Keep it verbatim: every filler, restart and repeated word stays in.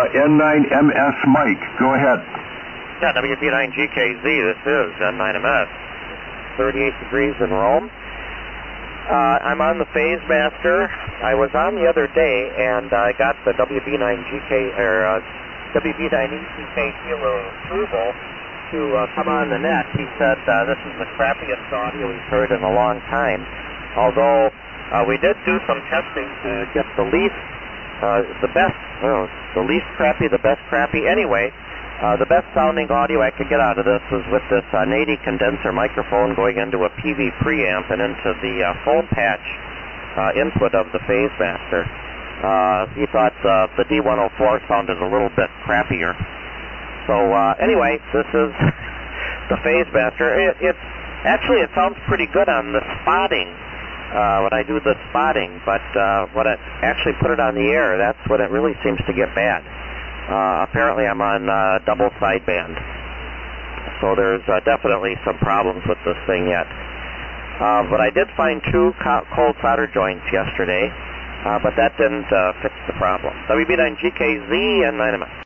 N nine M S Mike. Go ahead. Yeah, W B nine G K Z, this is N nine M S. thirty-eight degrees in Rome. Uh, I'm on the Phase Master. I was on the other day, and I got the W B nine G K, or uh, W B nine E C K dealer approval to uh, come on the net. He said uh, this is the crappiest audio he's heard in a long time, although uh, we did do some testing to get the least, uh, the best, oh, the least crappy, the best crappy. Anyway, uh, the best sounding audio I could get out of this was with this uh, Nady condenser microphone going into a P V preamp and into the uh, phone patch uh, input of the Phase Master. Uh, he thought uh, the D one oh four sounded a little bit crappier. So uh, anyway, this is the Phase Master. It, it's actually it sounds pretty good on the spotting uh, when I do the spotting, but uh, when I actually put it on the air, that's when it really seems to get bad. Uh, apparently, I'm on uh, double sideband, so there's uh, definitely some problems with this thing yet. Uh, but I did find two co cold solder joints yesterday, uh, but that didn't uh, fix the problem. W B nine G K Z and nine M S.